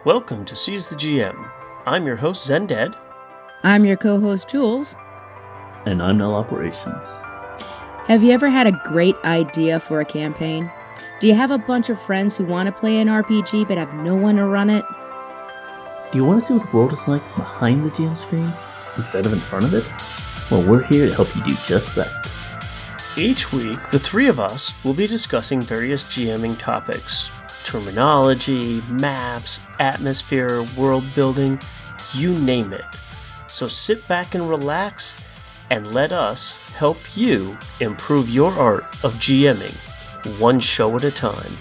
Welcome to Seize the GM. I'm your host, Zended. I'm your co-host, Jules. And I'm Null Operations. Have you ever had a great idea for a campaign? Do you have a bunch of friends who want to play an RPG but have no one to run it? Do you want to see what the world is like behind the GM screen instead of in front of it? Well, we're here to help you do just that. Each week, the three of us will be discussing various GMing topics. Terminology, maps, atmosphere, world building, you name it. So sit back and relax, and let us help you improve your art of GMing, one show at a time.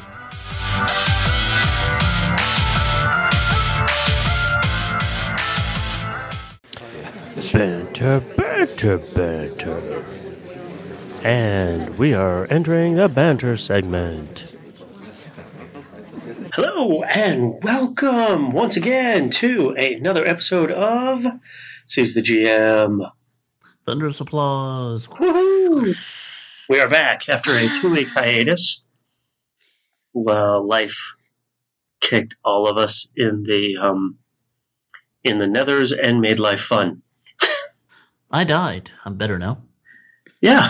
Banter. And we are entering the banter segment. Hello, and welcome once again to another episode of Seize the GM. Thunderous applause. Woohoo! We are back after a 2-week hiatus. Well, life kicked all of us in the nethers and made life fun. I died. I'm better now. Yeah.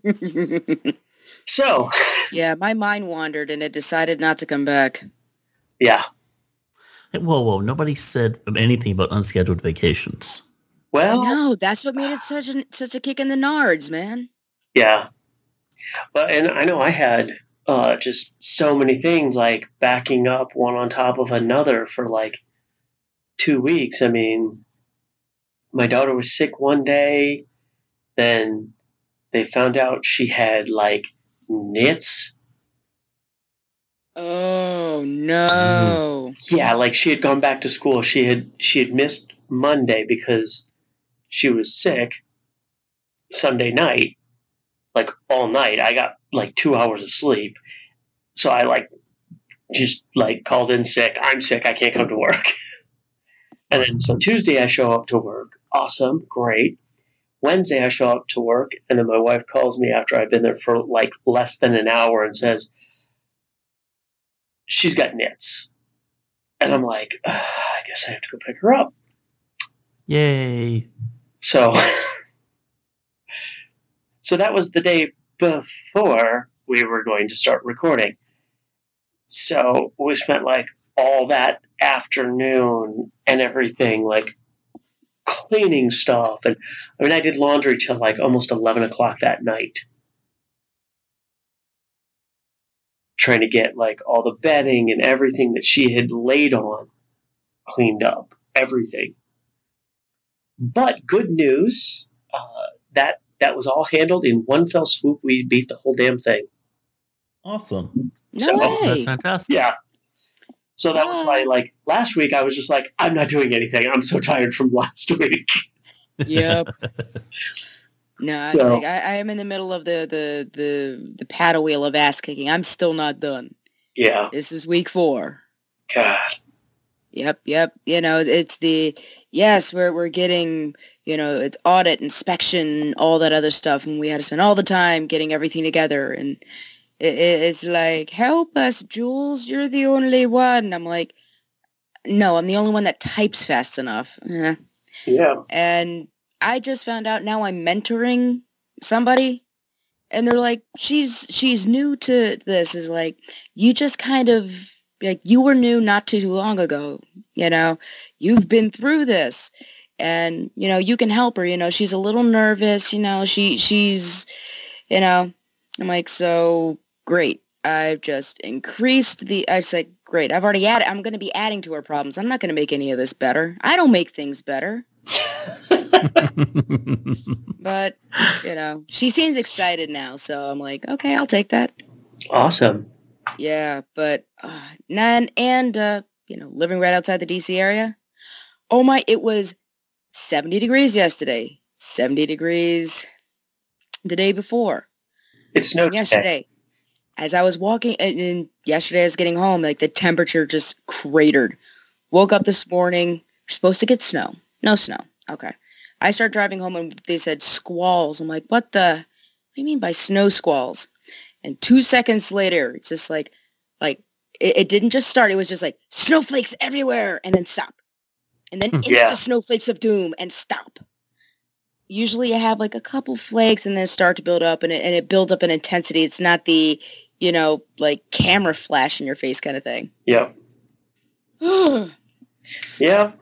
So. Yeah, my mind wandered and it decided not to come back. Yeah. Whoa. Nobody said anything about unscheduled vacations. Well. No, that's what made it such a kick in the nards, man. Yeah. But, and I know I had just so many things like backing up one on top of another for like 2 weeks. I mean, my daughter was sick one day, then they found out she had like nits. Oh no. Yeah, like she had gone back to school. She had missed Monday because she was sick. Sunday night, like all night, I got like 2 hours of sleep. So I just called in sick. I'm sick. I can't come to work. And then so Tuesday I show up to work. Awesome, great. Wednesday I show up to work, and then my wife calls me after I've been there for like less than an hour and says, she's got nits. And I'm like, I guess I have to go pick her up. Yay. So that was the day before we were going to start recording. So we spent like all that afternoon and everything, like cleaning stuff. And I mean, I did laundry till like almost 11 o'clock that night. Trying to get like all the bedding and everything that she had laid on cleaned up. Everything. But good news, that was all handled in one fell swoop. We beat the whole damn thing. Awesome. No way. That's fantastic. Yeah. So that was why, like, last week I was just like, I'm not doing anything. I'm so tired from last week. Yep. No, I am in the middle of the paddle wheel of ass kicking. I'm still not done. Yeah. This is week 4. God. Yep. You know, it's we're getting, you know, it's audit, inspection, all that other stuff, and we had to spend all the time getting everything together, and it's like, help us, Jules, you're the only one. I'm like, no, I'm the only one that types fast enough. Yeah. And I just found out now I'm mentoring somebody, and they're like, she's new to this. Is like, you just kind of, like, you were new not too long ago, you know, you've been through this, and, you know, you can help her, you know, she's a little nervous, you know, she's, you know, I'm like, so great. I've just increased I said, great. I've already I'm going to be adding to her problems. I'm not going to make any of this better. I don't make things better. But, you know, she seems excited now. So I'm like, okay, I'll take that. Awesome. Yeah, but, you know, living right outside the DC area. Oh my, it was 70 degrees yesterday. 70 degrees the day before. It snowed yesterday. As I was walking, and yesterday I was getting home, like the temperature just cratered. Woke up this morning, we're supposed to get snow. No snow. Okay. I start driving home and they said squalls. I'm like, what do you mean by snow squalls? And 2 seconds later, it's just like it didn't just start. It was just like snowflakes everywhere and then stop. And then Yeah. insta snowflakes of doom and stop. Usually you have like a couple flakes and then start to build up and it builds up in intensity. It's not the, like camera flash in your face kind of thing. Yep. Yeah.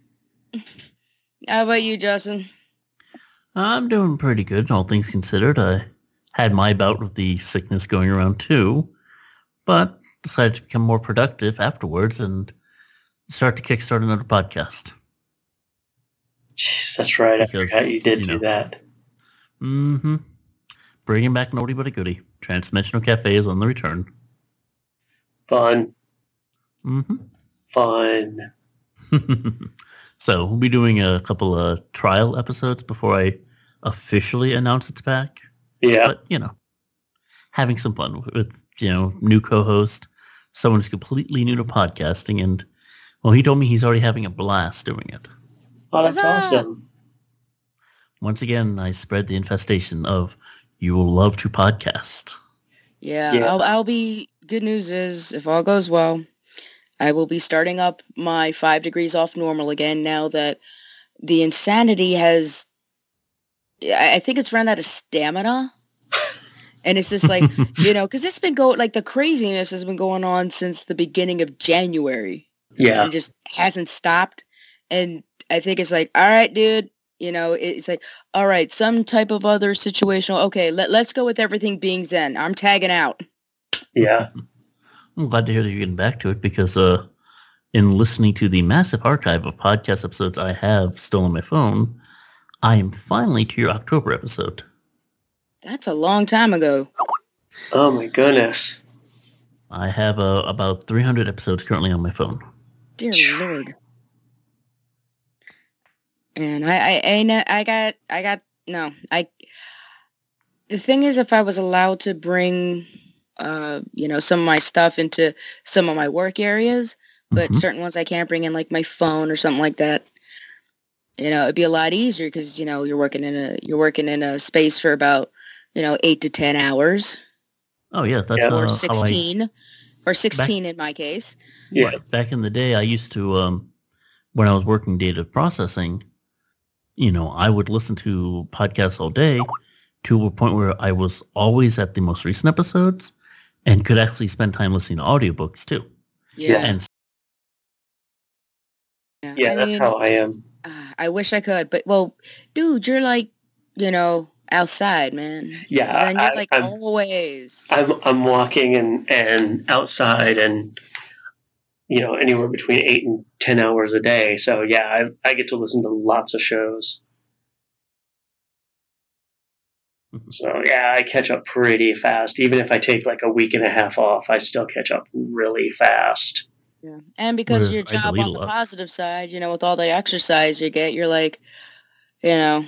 How about you, Justin? I'm doing pretty good, all things considered. I had my bout with the sickness going around too, but decided to become more productive afterwards and start to kickstart another podcast. Jeez, that's right. I Because, forgot you did you do know. that. Mm-hmm. Bringing back an oldie but a goodie. Transdimensional Cafe is on the return. Fun. Mm-hmm. Fun. So we'll be doing a couple of trial episodes before I officially announce it's back. Yeah. But, having some fun with, new co-host, someone who's completely new to podcasting. And, well, he told me he's already having a blast doing it. Oh, that's Huzzah! awesome. Once again, I spread the infestation of you will love to podcast. Yeah, Yeah. I'll be, good news is, if all goes well, I will be starting up my 5 degrees off normal again now that the insanity has, I think it's run out of stamina. And it's just like, because it's been going, like the craziness has been going on since the beginning of January. Yeah. It just hasn't stopped. And I think it's like, all right, dude, it's like, all right, some type of other situational. Okay, let's go with everything being Zen. I'm tagging out. Yeah. I'm glad to hear that you're getting back to it because in listening to the massive archive of podcast episodes I have still on my phone, I am finally to your October episode. That's a long time ago. Oh my goodness. I have about 300 episodes currently on my phone. Dear Lord. And the thing is, if I was allowed to bring, some of my stuff into some of my work areas, but certain ones I can't bring in, like my phone or something like that, it'd be a lot easier because, you're working in a space for about, 8 to 10 hours. Oh, yeah. That's Yeah. Or how 16. Or 16 in my case. Yeah. Right. Back in the day, I used to, when I was working data processing, I would listen to podcasts all day to a point where I was always at the most recent episodes and could actually spend time listening to audiobooks too. Yeah. And Yeah, that's how I am. I wish I could, but well, dude, you're like, outside, man. Yeah. And you're like always. I'm walking and outside and anywhere between 8 and 10 hours a day. So yeah, I get to listen to lots of shows. So yeah, I catch up pretty fast. Even if I take like a week and a half off, I still catch up really fast. Yeah. And because Whereas your I job delete on a the lot. positive side, with all the exercise you get, you're like, it's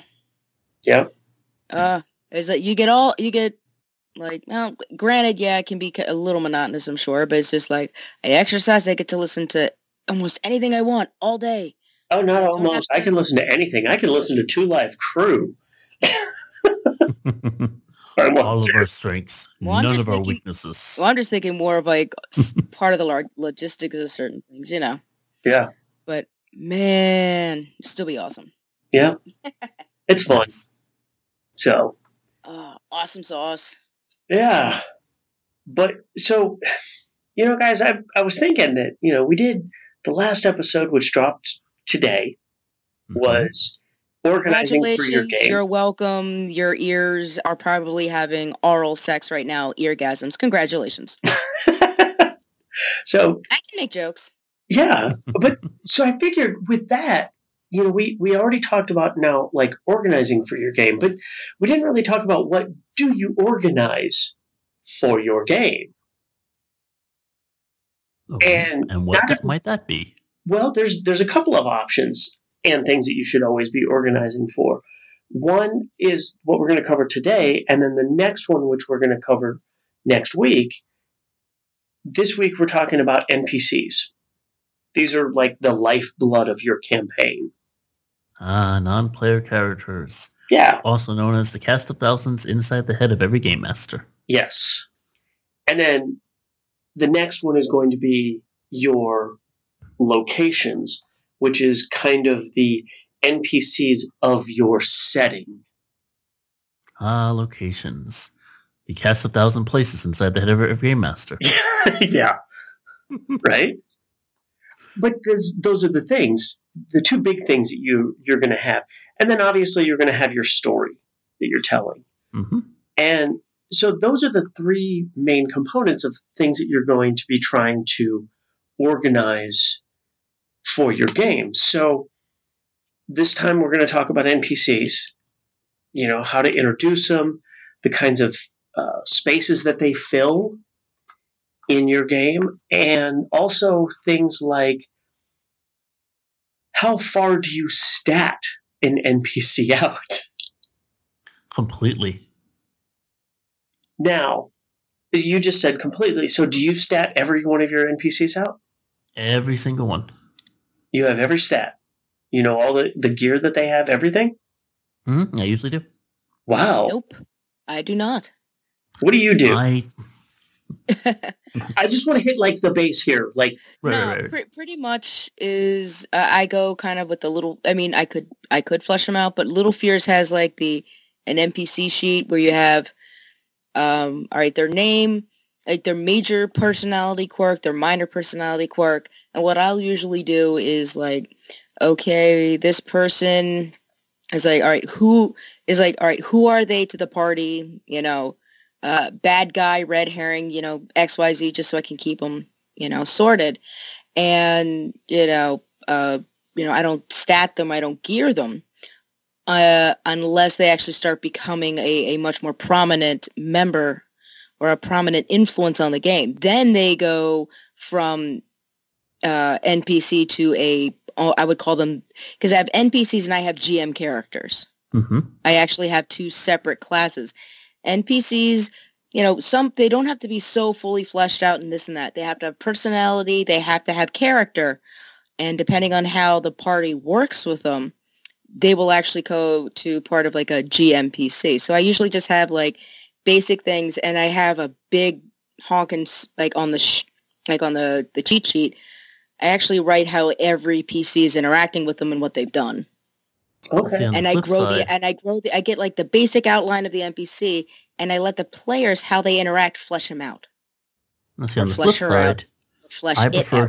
like you get like, well, granted, yeah, it can be a little monotonous, I'm sure, but it's just like I exercise, I get to listen to almost anything I want all day. Oh, not Don't almost. have I to- can listen to anything. I can listen to Two Live Crew. I want all of to. our strengths, Well, I'm none just of our thinking- weaknesses. Well, I'm just thinking more of like part of the logistics of certain things, Yeah. But man, it'd still be awesome. Yeah. It's fun. So, Awesome sauce. yeah. But so, guys, I was thinking that, we did the last episode, which dropped today, was organizing for your Congratulations, game. you're welcome. Your ears are probably having oral sex right now, eargasms. Congratulations. So, I can make jokes. yeah. But so I figured with that, we already talked about now, like organizing for your game, but we didn't really talk about what do you organize for your game. Okay. And what not might that be? Well, there's a couple of options and things that you should always be organizing for. One is what we're going to cover today, and then the next one, which we're going to cover next week. This week, we're talking about NPCs. These are like the lifeblood of your campaign. Non-player characters, Yeah. also known as the cast of thousands inside the head of every game master. Yes. And then the next one is going to be your locations, which is kind of the NPCs of your setting. Locations. The cast 1,000 places inside the head of every game master. Yeah. Right? But those are the things, the two big things that you're going to have. And then obviously you're going to have your story that you're telling. Mm-hmm. And so those are the three main components of things that you're going to be trying to organize for your game. So this time we're going to talk about NPCs, how to introduce them, the kinds of spaces that they fill in your game, and also things like how far do you stat an NPC out? Completely. Now, you just said completely. So do you stat every one of your NPCs out? Every single one. You have every stat. You know all the gear that they have, everything? Mm-hmm. I usually do. Wow. Nope, I do not. What do you do? I just want to hit like the base here. Like, right. Pretty much is I go kind of with the little. I mean, I could flesh them out, but Little Fears has like an NPC sheet where you have, all right, their name, like their major personality quirk, their minor personality quirk, and what I'll usually do is like, okay, this person is like, all right, who are they to the party? Bad guy, red herring, XYZ, just so I can keep them, sorted. And, I don't stat them, I don't gear them, unless they actually start becoming a much more prominent member or a prominent influence on the game. Then they go from NPC to I would call them, because I have NPCs and I have GM characters. Mm-hmm. I actually have two separate classes. NPCs, they don't have to be so fully fleshed out and this and that. They have to have personality. They have to have character. And depending on how the party works with them, they will actually go to part of like a GMPC. So I usually just have like basic things, and I have a big honking like on the cheat sheet. I actually write how every PC is interacting with them and what they've done. Okay. And I get like the basic outline of the NPC, and I let the players, how they interact, flesh them out. Let's see, on the flip side, I prefer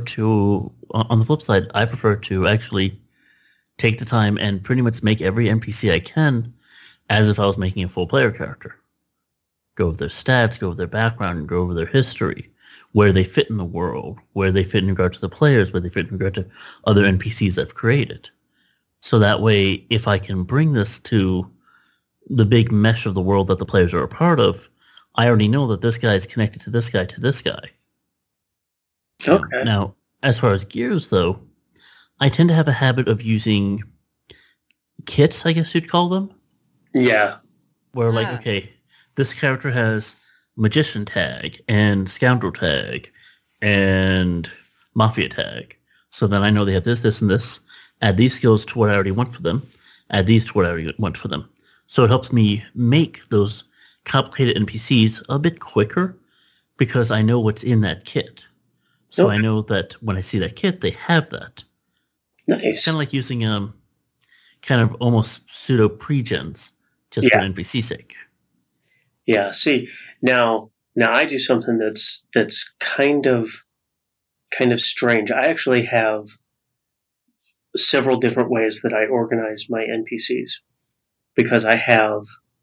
to actually take the time and pretty much make every NPC I can as if I was making a full player character. Go over their stats, go over their background, go over their history, where they fit in the world, where they fit in regard to the players, where they fit in regard to other NPCs I've created. So that way, if I can bring this to the big mesh of the world that the players are a part of, I already know that this guy is connected to this guy to this guy. Okay. Now, as far as gears, though, I tend to have a habit of using kits, I guess you'd call them. Yeah. Where, like, okay, this character has magician tag and scoundrel tag and mafia tag. So then I know they have this, this, and this. Add these skills to what I already want for them. Add these to what I already want for them. So it helps me make those complicated NPCs a bit quicker because I know what's in that kit. So I know that when I see that kit, they have that. Nice. It's kind of like using kind of almost pseudo pre-gens just for NPC sake. Yeah. See, now I do something that's kind of strange. I actually have several different ways that I organize my NPCs, because I have,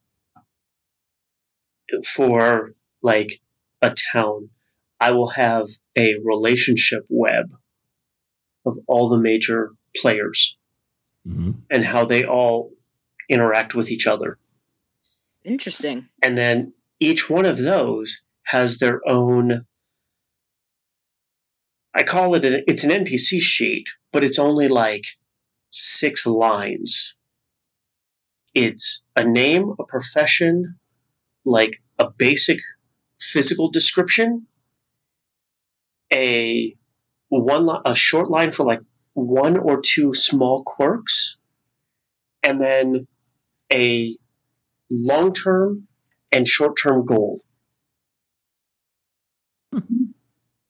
for like a town, I will have a relationship web of all the major players and how they all interact with each other. Interesting. And then each one of those has their own, I call it, it's an NPC sheet, but it's only like 6 lines. It's a name, a profession, like a basic physical description, a short line for like 1 or 2 small quirks, and then a long-term and short-term goal.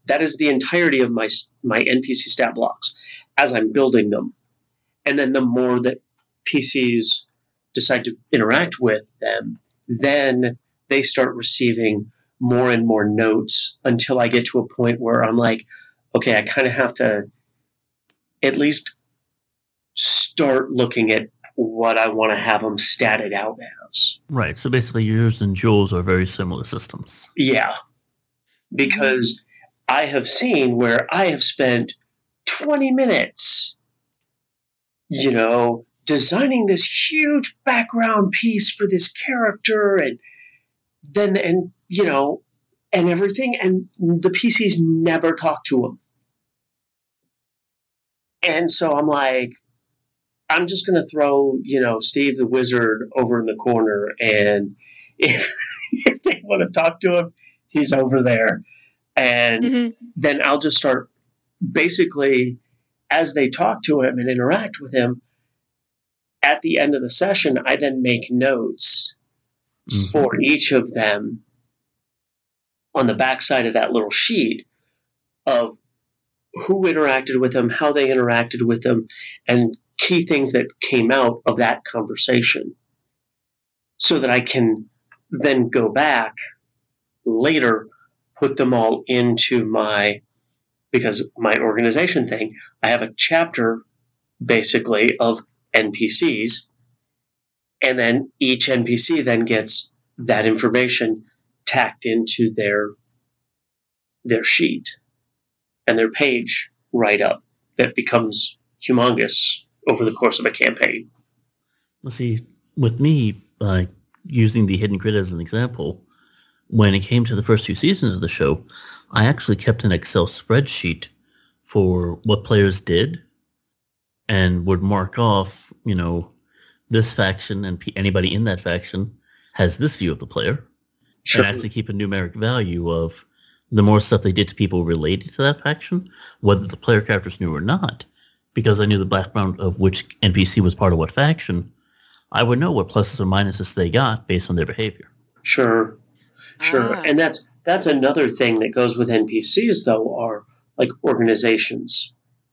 That is the entirety of my NPC stat blocks as I'm building them. And then the more that PCs decide to interact with them, then they start receiving more and more notes until I get to a point where I'm like, okay, I kind of have to at least start looking at what I want to have them statted out as. Right. So basically, yours and Jules are very similar systems. Yeah. Because I have seen where I have spent 20 minutes, designing this huge background piece for this character and everything, and the PCs never talk to him. And so I'm like, I'm just going to throw, Steve the Wizard over in the corner, and if they want to talk to him, he's over there. And then I'll just start, basically, as they talk to him and interact with him, at the end of the session, I then make notes for each of them on the backside of that little sheet of who interacted with them, how they interacted with them, and key things that came out of that conversation, so that I can then go back later, put them all into because my organization thing, I have a chapter basically of NPCs, and then each NPC then gets that information tacked into their sheet and their page write-up that becomes humongous over the course of a campaign. Well, see, with me, using the Hidden Grid as an example, when it came to the first 2 seasons of the show, I actually kept an Excel spreadsheet for what players did and would mark off, this faction and anybody in that faction has this view of the player. Sure. And actually keep a numeric value of the more stuff they did to people related to that faction, whether the player characters knew or not. Because I knew the background of which NPC was part of what faction, I would know what pluses or minuses they got based on their behavior. Sure. And that's another thing that goes with NPCs, though, are like organizations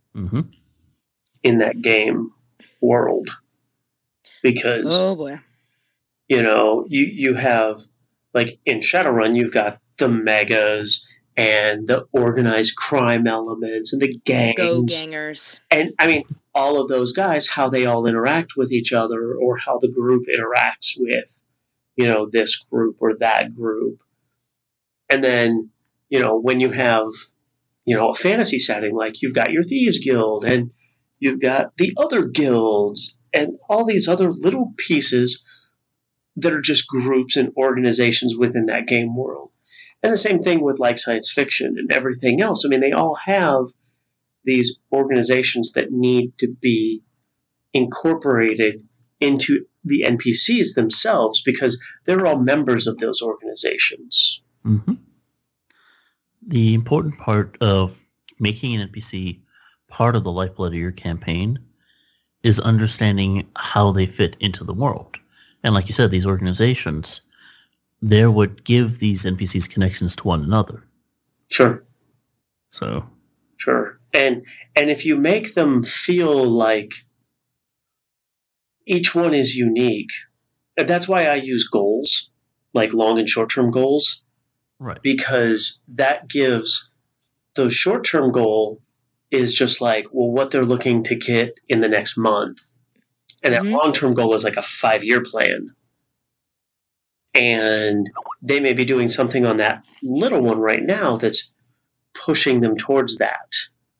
in that game world. Because, oh boy, you have, like in Shadowrun, you've got the megas and the organized crime elements and the gangs. Go-gangers. And, I mean, all of those guys, how they all interact with each other, or how the group interacts with, this group or that group. And then, when you have, a fantasy setting, like you've got your Thieves Guild, and you've got the other guilds, and all these other little pieces that are just groups and organizations within that game world. And the same thing with like science fiction and everything else. I mean, they all have these organizations that need to be incorporated into the NPCs themselves because they're all members of those organizations. The important part of making an NPC part of the lifeblood of your campaign is understanding how they fit into the world. And like you said, these organizations, they would give these NPCs connections to one another. Sure. So. Sure. And if you make them feel like each one is unique, that's why I use goals, like long and short-term goals. Right. Because that gives the short-term goal is just like, well, what they're looking to get in the next month. And that long-term goal is like a 5-year plan. And they may be doing something on that little one right now that's pushing them towards that.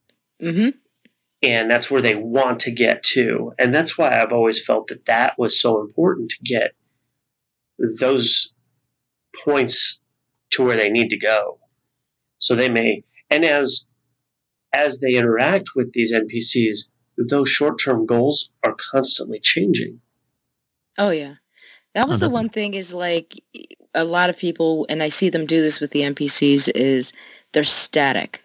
And that's where they want to get to. And that's why I've always felt that was so important to get those points to where they need to go. So they may, and as they interact with these NPCs, those short-term goals are constantly changing. Oh, yeah. That was the one thing is like a lot of people, and I see them do this with the NPCs, is they're static.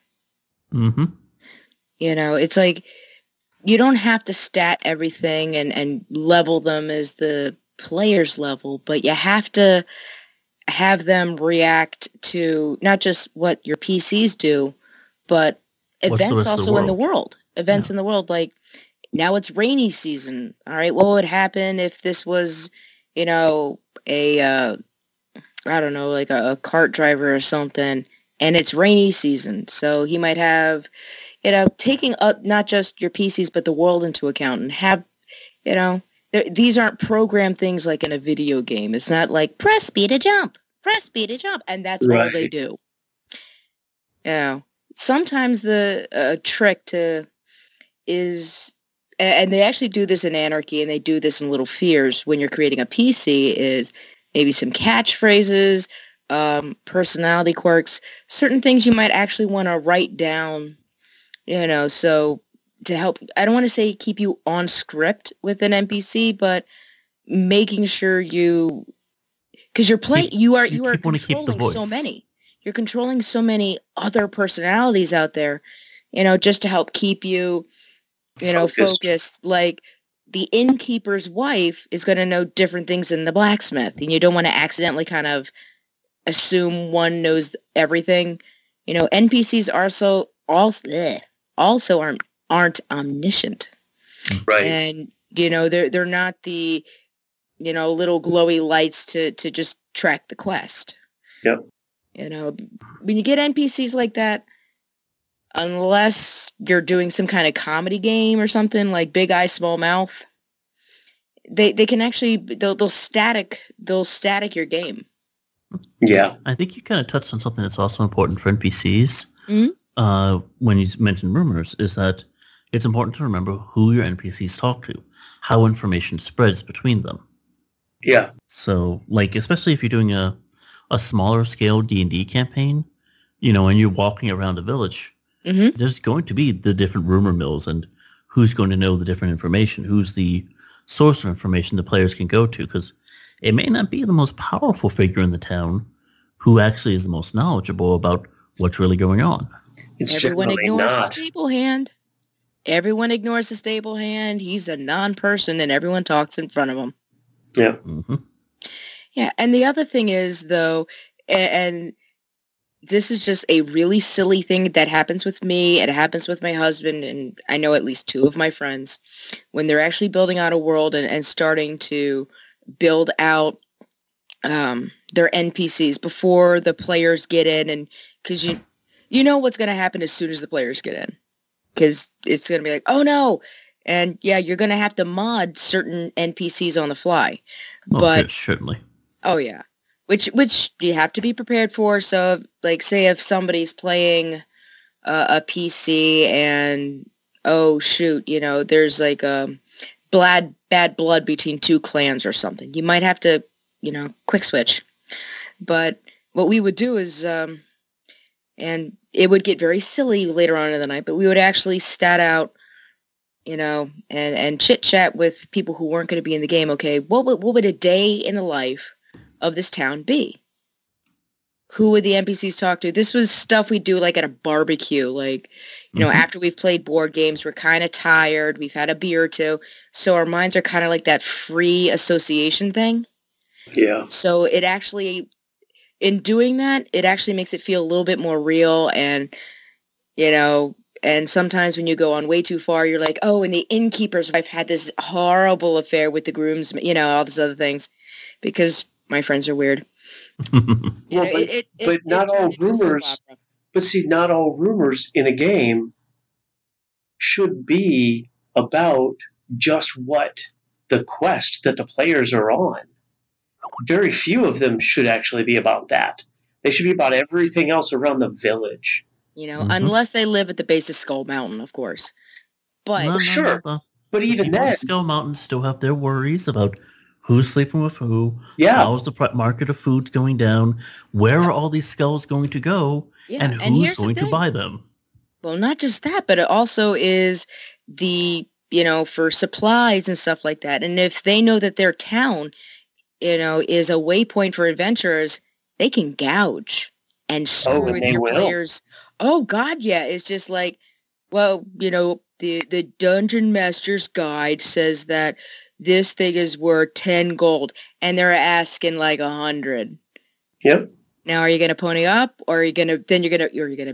It's like you don't have to stat everything and level them as the player's level, but you have to have them react to not just what your PCs do, but What's the events rest of the also in the world? world. Events Yeah. in the world, like now it's rainy season. All right, what would happen if this was, a I don't know, like a cart driver or something, and it's rainy season. So he might have, taking up not just your PCs, but the world into account and have, these aren't programmed things like in a video game. It's not like press B to jump, press B to jump, and that's all they Right. do. Sometimes the trick is, and they actually do this in Anarchy, and they do this in Little Fears when you're creating a PC, is maybe some catchphrases, personality quirks, certain things you might actually want to write down, so to help, I don't want to say keep you on script with an NPC, but making sure because you are wanna keep the controlling so voice. many. You're controlling so many other personalities out there, just to help keep you, focused. Like the innkeeper's wife is going to know different things than the blacksmith, and you don't want to accidentally kind of assume one knows everything. NPCs also aren't omniscient, Right. and they're not the little glowy lights to just track the quest. Yep. When you get NPCs like that, unless you're doing some kind of comedy game or something like Big Eye Small Mouth, they can actually they'll static your game. Yeah. I think you kind of touched on something that's also important for NPCs. Mhm. When you mentioned rumors, is that it's important to remember who your NPCs talk to, how information spreads between them. Yeah. So, like, especially if you're doing a smaller scale D&D campaign, and you're walking around a village, Mhm. there's going to be the different rumor mills and who's going to know the different information, who's the source of information the players can go to, because it may not be the most powerful figure in the town who actually is the most knowledgeable about what's really going on. It's Everyone generally ignores the not. stable hand. Everyone ignores the stable hand. He's a non-person, and everyone talks in front of him. Yeah. Mm-hmm. Yeah, and the other thing is, though, and this is just a really silly thing that happens with me. It happens with my husband, and I know at least two of my friends, when they're actually building out a world and starting to build out their NPCs before the players get in, and because you know what's going to happen as soon as the players get in, because it's going to be like, oh no, and yeah, you're going to have to mod certain NPCs on the fly, but Certainly. oh yeah, which you have to be prepared for. So like, say if somebody's playing a PC and oh shoot, there's like a bad blood between two clans or something, you might have to quick switch. But what we would do is, and it would get very silly later on in the night, but we would actually stat out, and chit chat with people who weren't going to be in the game. Okay, what would a day in the life of this town be? Who would the NPCs talk to? This was stuff we do like at a barbecue, like, after we've played board games, we're kind of tired, we've had a beer or two, so our minds are kind of like that free association thing. Yeah. So it actually, in doing that, it actually makes it feel a little bit more real, and, and sometimes when you go on way too far, you're like, oh, and the innkeeper's wife had this horrible affair with the groomsmen, all these other things, because my friends are weird. But not all rumors. But see, not all rumors in a game should be about just what the quest that the players are on. Very few of them should actually be about that. They should be about everything else around the village. Unless they live at the base of Skull Mountain, of course. But sure. But even people then, in Skull Mountain still have their worries about who's sleeping with who, yeah, how's the market of foods going down, where are all these skulls going to go, and who's going to buy them. Well, not just that, but it also is the, for supplies and stuff like that. And if they know that their town, is a waypoint for adventurers, they can gouge and screw with your players. Oh, God, yeah. It's just like, well, the Dungeon Master's Guide says that this thing is worth 10 gold, and they're asking like 100. Yep. Now, are you going to pony up, or are you going to, you're going to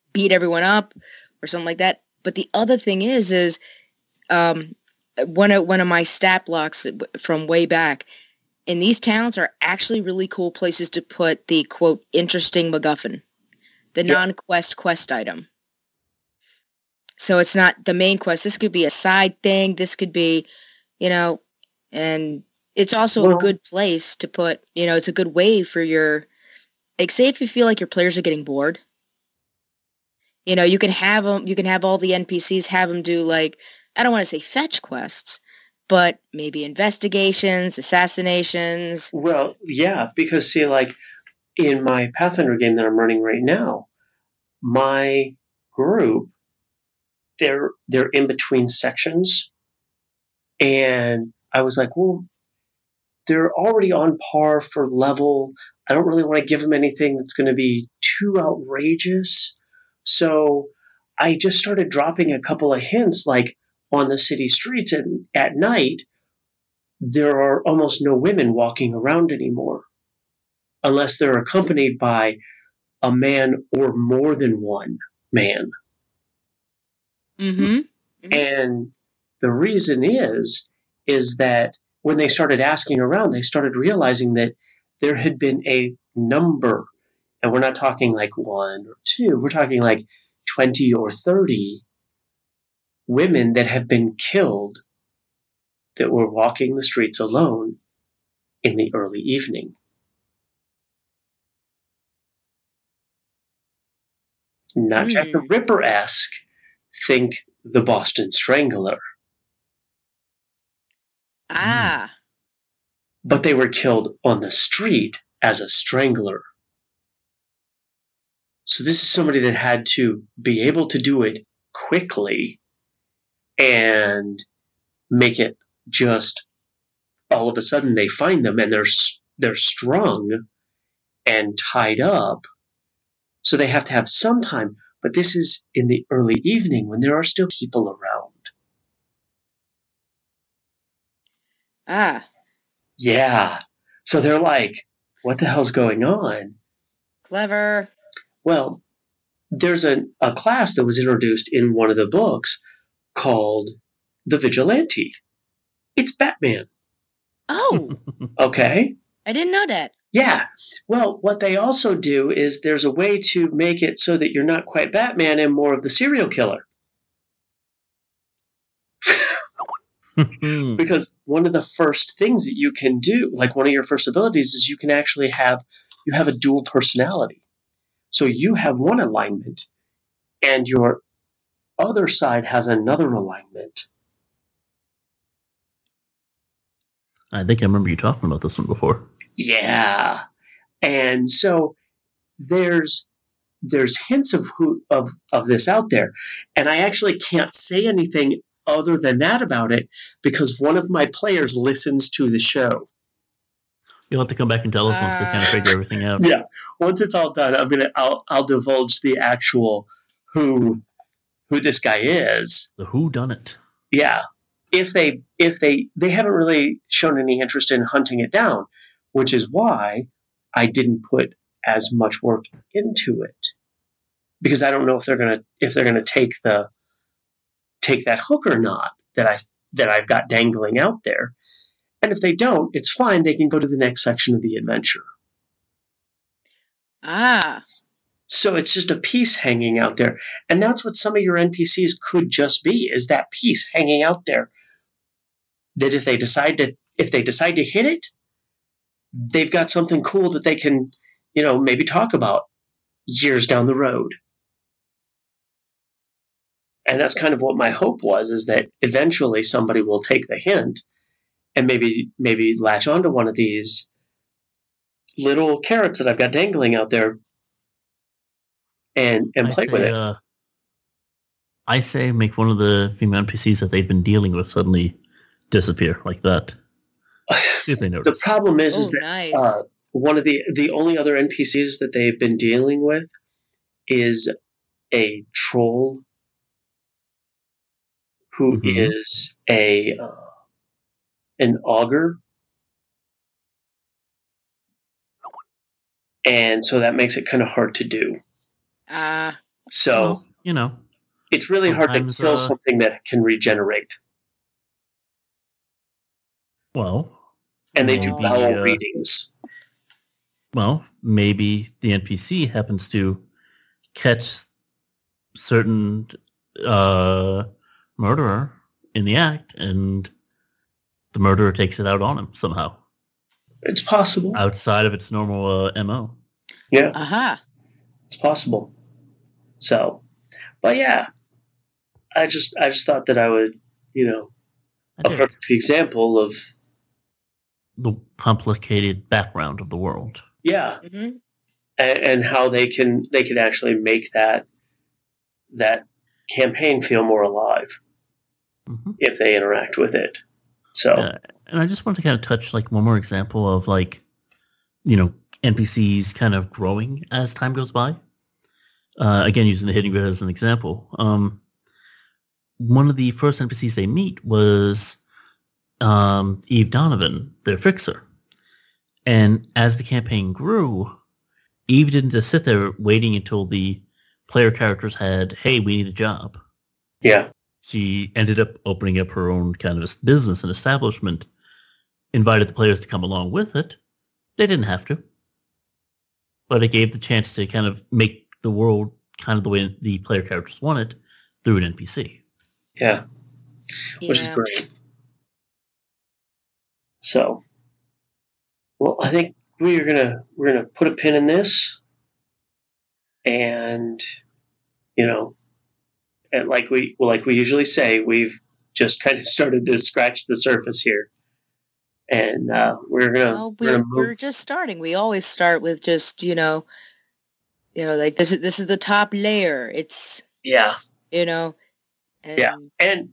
beat everyone up or something like that. But the other thing is one of my stat blocks from way back, and these towns are actually really cool places to put the, quote, interesting MacGuffin, the non-quest quest item. So it's not the main quest. This could be a side thing. This could be, and it's also a good place to put, it's a good way for your, like, say if you feel like your players are getting bored, you can have them, you can have all the NPCs have them do, like, I don't want to say fetch quests, but maybe investigations, assassinations. Well, yeah, because see, like in my Pathfinder game that I'm running right now, my group, they're in between sections, and I was like, well, they're already on par for level. I don't really want to give them anything that's going to be too outrageous. So I just started dropping a couple of hints, like on the city streets and at night, there are almost no women walking around anymore, unless they're accompanied by a man or more than one man. Mm-hmm. Mm-hmm. And the reason is that when they started asking around, they started realizing that there had been a number, and we're not talking like 1 or 2, we're talking like 20 or 30 women that have been killed that were walking the streets alone in the early evening. Not Jack the Ripper-esque, think the Boston Strangler. Ah. But they were killed on the street as a strangler. So this is somebody that had to be able to do it quickly and make it just all of a sudden they find them and they're strung and tied up. So they have to have some time. But this is in the early evening when there are still people around. Ah. Yeah. So they're like, what the hell's going on? Clever. Well, there's a class that was introduced in one of the books called the Vigilante. It's Batman. Oh. Okay. I didn't know that. Yeah. Well, what they also do is there's a way to make it so that you're not quite Batman and more of the serial killer. Because one of the first things that you can do, like one of your first abilities, is you can actually have a dual personality. So you have one alignment, and your other side has another alignment. I think I remember you talking about this one before. Yeah. And so there's hints of this out there. And I actually can't say anything other than that about it because one of my players listens to the show. You'll have to come back and tell us once they kind of figure everything out. Yeah. Once it's all done, I'll divulge the actual who this guy is. The who done it. Yeah. If they haven't really shown any interest in hunting it down, which is why I didn't put as much work into it. Because I don't know if they're gonna take that hook or not that I've got dangling out there. And if they don't, it's fine. They can go to the next section of the adventure. Ah. So it's just a piece hanging out there. And that's what some of your NPCs could just be, is that piece hanging out there. That if they decide to hit it, they've got something cool that they can, maybe talk about years down the road. And that's kind of what my hope was, is that eventually somebody will take the hint and maybe latch onto one of these little carrots that I've got dangling out there and play with it. I say make one of the female NPCs that they've been dealing with suddenly disappear like that. See if they notice. The problem is that nice. One of the only other NPCs that they've been dealing with is a troll who is an augur. And so that makes it kind of hard to do. So Well, you know, it's really hard to sometimes, kill something that can regenerate. well, And they do maybe, bowel readings. well, maybe the NPC happens to catch certain murderer in the act, and the murderer takes it out on him somehow It's possible. outside of its normal MO. Yeah, Aha. it's possible. So, but yeah, I just thought that I would, I a did. perfect example of, The complicated background of the world. yeah, Mm-hmm. and how they can actually make that campaign feel more alive Hmm. if they interact with it. So And I just want to kind of touch like one more example of like, you know, NPCs kind of growing as time goes by. Again, using the Hidden Grid as an example. One of the first NPCs they meet was Eve Donovan, their fixer. And as the campaign grew, Eve didn't just sit there waiting until the player characters had, hey, we need a job. yeah, She ended up opening up her own kind of business and establishment, invited the players to come along with it. They didn't have to. But it gave the chance to kind of make the world kind of the way the player characters want it through an NPC. yeah, which is Yeah. great. So, well, I think we're gonna put a pin in this, and and like we usually say, we've just kind of started to scratch the surface here, and we're Well, gonna we're move. just starting. We always start with just like this is the top layer. It's Yeah, and Yeah. and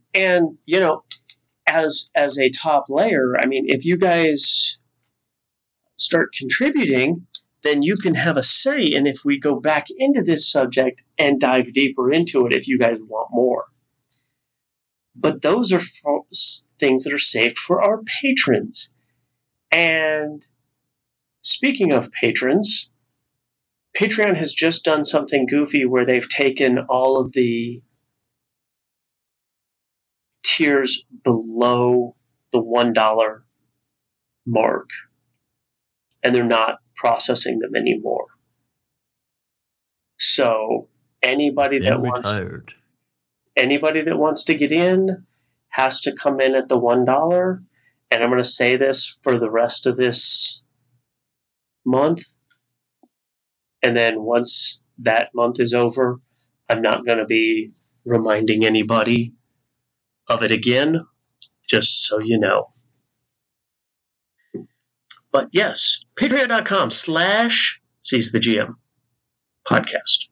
as a top layer, I mean, if you guys start contributing, then you can have a say in if we go back into this subject and dive deeper into it if you guys want more. But those are things that are saved for our patrons. And speaking of patrons, Patreon has just done something goofy where they've taken all of the tiers below the $1 mark, and they're not processing them anymore. So anybody that wants to get in has to come in at the $1. And I'm going to say this for the rest of this month. And then once that month is over, I'm not going to be reminding anybody of it again, just so you know. But yes, patreon.com/Seize the GM podcast.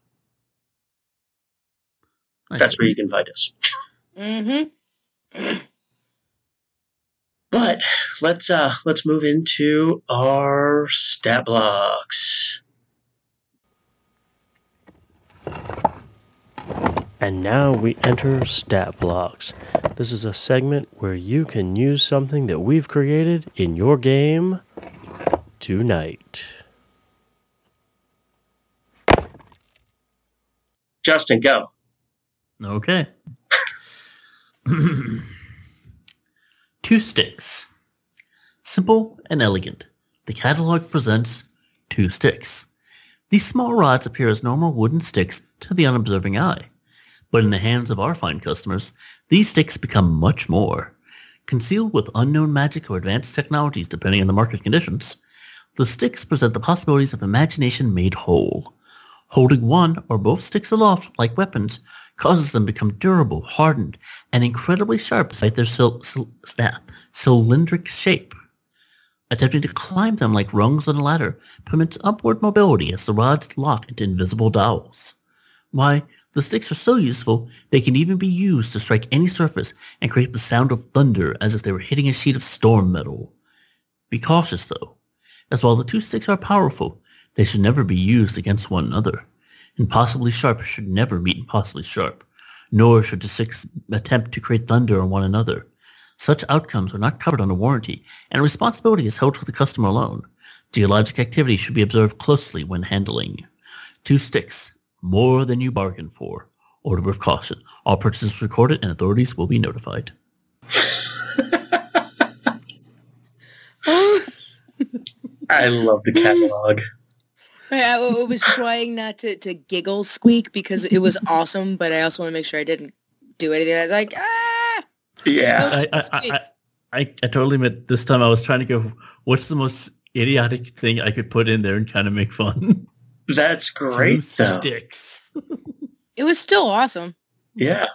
That's where you can find us. Mm-hmm. But let's move into our stat blocks. And now we enter Stat Blocks. This is a segment where you can use something that we've created in your game tonight. Justin, go. Okay. 2 sticks. Simple and elegant. The catalog presents 2 sticks. These small rods appear as normal wooden sticks to the unobserving eye. But in the hands of our fine customers, these sticks become much more. Concealed with unknown magic or advanced technologies depending on the market conditions, the sticks present the possibilities of imagination made whole. Holding one or both sticks aloft like weapons causes them to become durable, hardened, and incredibly sharp despite their cylindric shape. Attempting to climb them like rungs on a ladder permits upward mobility as the rods lock into invisible dowels. Why, the sticks are so useful, they can even be used to strike any surface and create the sound of thunder as if they were hitting a sheet of storm metal. Be cautious, though, as while the 2 sticks are powerful, they should never be used against one another. Impossibly sharp should never meet impossibly sharp, nor should the sticks attempt to create thunder on one another. Such outcomes are not covered under warranty, and responsibility is held to the customer alone. Geologic activity should be observed closely when handling. 2 sticks, More than you bargained for. Order with caution. All purchases recorded and authorities will be notified. I love the catalog. I was trying not to giggle squeak because it was awesome, but I also want to make sure I didn't do anything. I was like, Yeah. I totally meant this time I was trying to go, what's the most idiotic thing I could put in there and kind of make fun? That's great, though. Sticks. It was still awesome. Yeah.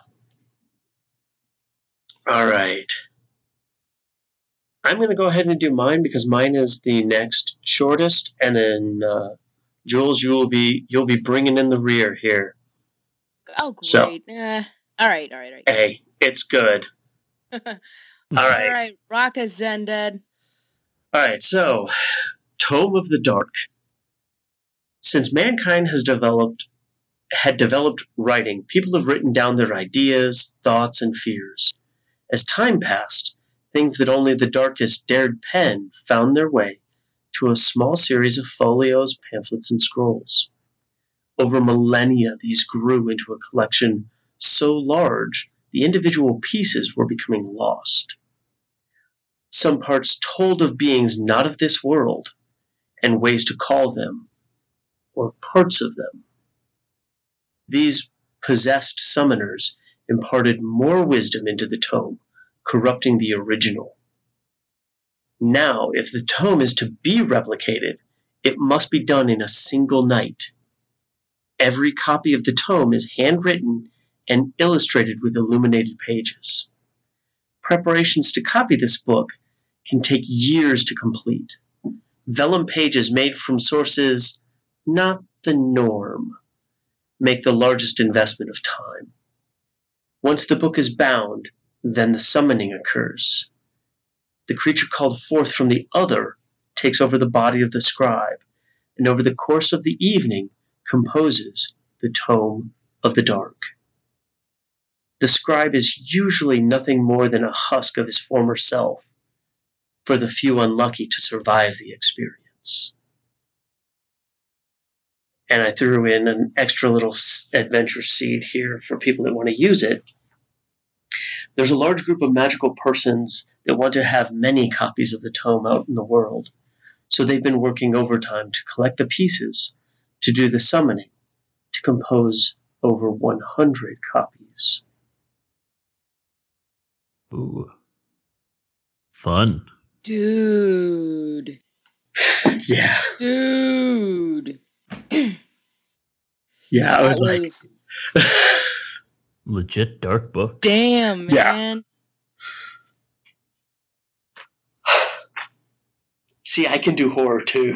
All right. I'm going to go ahead and do mine because mine is the next shortest, and then Jules, you'll be bringing in the rear here. Oh, great. So, all right. Hey, it's good. All right. All right, rock a Zended. All right, so Tome of the Dark. Since mankind had developed writing, people have written down their ideas, thoughts, and fears. As time passed, things that only the darkest dared pen found their way to a small series of folios, pamphlets, and scrolls. Over millennia, these grew into a collection so large the individual pieces were becoming lost. Some parts told of beings not of this world, and ways to call them, or parts of them. These possessed summoners imparted more wisdom into the tome, corrupting the original. Now, if the tome is to be replicated, it must be done in a single night. Every copy of the tome is handwritten and illustrated with illuminated pages. Preparations to copy this book can take years to complete. Vellum pages made from sources not the norm make the largest investment of time. Once the book is bound, then the summoning occurs. The creature called forth from the other takes over the body of the scribe, and over the course of the evening composes the Tome of the Dark. The scribe is usually nothing more than a husk of his former self, for the few unlucky to survive the experience. And I threw in an extra little adventure seed here for people that want to use it. There's a large group of magical persons that want to have many copies of the tome out in the world, so they've been working overtime to collect the pieces, to do the summoning, to compose over 100 copies. Ooh. Fun. Dude. Yeah. Dude. Yeah, I was like... Legit dark book. Damn, man. Yeah. See, I can do horror too.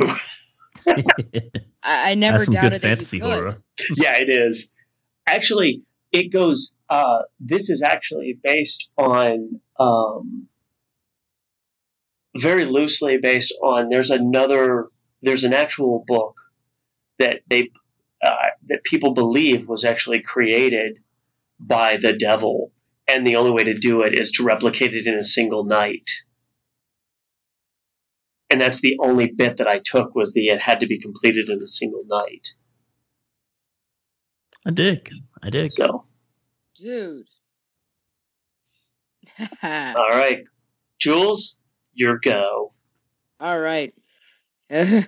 I never That's some doubted good that fantasy you could. horror. Yeah, it is. Actually, it goes... this is actually based on... very loosely based on... There's an actual book that that people believe was actually created by the devil, and the only way to do it is to replicate it in a single night. And that's the only bit that I took, was it had to be completed in a single night. I dig. So, Dude. all right, Jules, your go. All right. The